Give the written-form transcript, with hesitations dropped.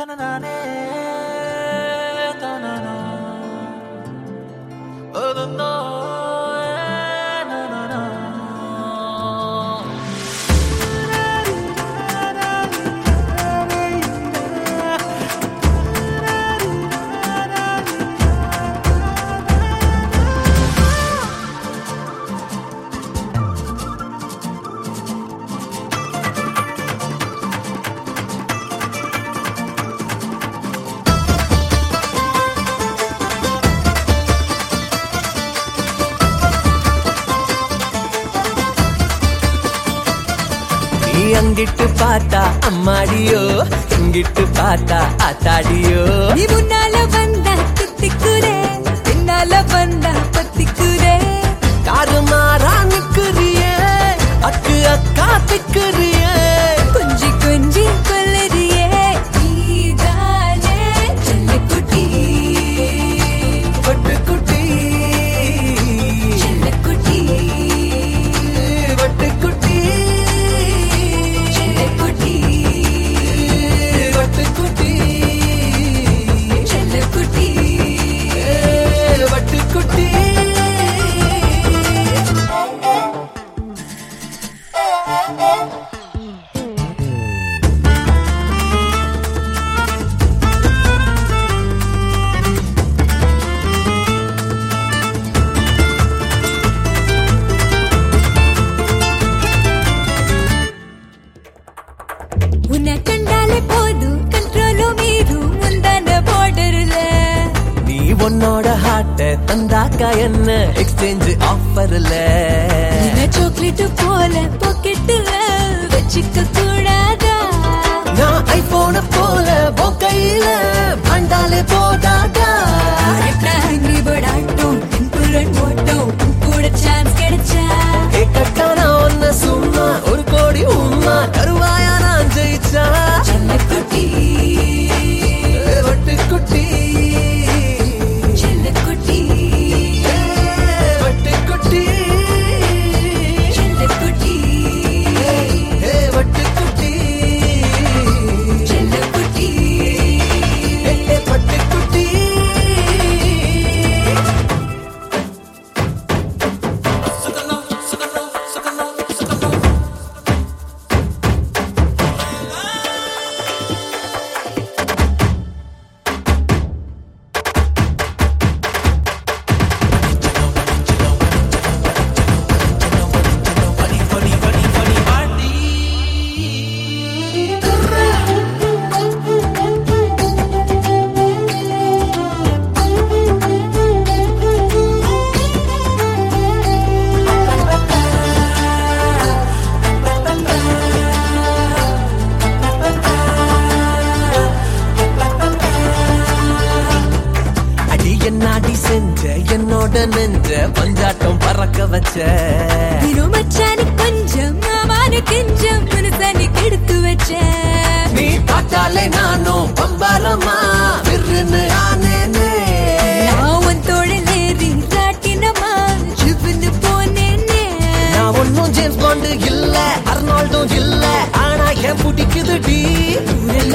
அங்கிட்டு பார்த்தா அம்மாடியோ, இங்கிட்டு பார்த்தா ஆத்தாடியோ. நீ முன்னால வந்தா தித்திக்குரே, பின்னால வந்தா பத்திக்குரே. தாறுமாறா நிக்குறியே, அக்கு அக்கா திக்குறியே. கொஞ்சி கொஞ்சி கொல்லறியே, நீதானே செல்லக்குட்டி வட்டுக்குட்டி, செல்லக்குட்டி வட்டுக்குட்டி, செல்லக்குட்டி வட்டுக்குட்டி, செல்லக்குட்டி வட்டுக்குட்டி. உன்னை கண்டாலே போதும் கண்ட்ரோலும் மீறும் முந்தான பார்டர்ல. நீ உன்னோட ஹார்ட்ட தந்தாக்கா என்ன எக்ஸ்சேஞ்ச் ஆஃபர்ல. சாக்லேட் போல பாக்கெட்டுல வச்சுக்க கூடாதா? நான் ஐபோன போல பொக்கையில பண்டாலே போதாதா. ஆங்கிரி பேர்ட் ஆட்டம் டெம்பரன் ஓட்டம் கூட சான்ஸ் கிடைச்சா கேட்கட்டானா ஒன்ன சும்மா ஒரு கோடி உம்மா தருவாயா நான் ஜெயிச்சா. செல்லக்குட்டி வட்டுக்குட்டி, செல்லக்குட்டி வட்டுக்குட்டி, செல்லக்குட்டி வட்டுக்குட்டி, செல்லக்குட்டி வட்டுக்குட்டி. என்னாடி செஞ்ச என்னோட நெஞ்ச பஞ்சாட்டம் பறக்க வச்ச. மச்சானு கொஞ்சம் மாமானு கெஞ்சம் மனசானு கெடுத்து வச்ச. நீ பார்த்தாலே நானும் பம்பாரமா விருன்னு ஆனேனே. நான் உன் தோழலேறி ராட்டினமா ஜிவ்னு போனேனே. நான் ஒன்னும் ஜேம்ஸ் பாண்டு இல்ல, அர்னால்டும் இல்ல, ஆனா என் பிடிக்குது டி.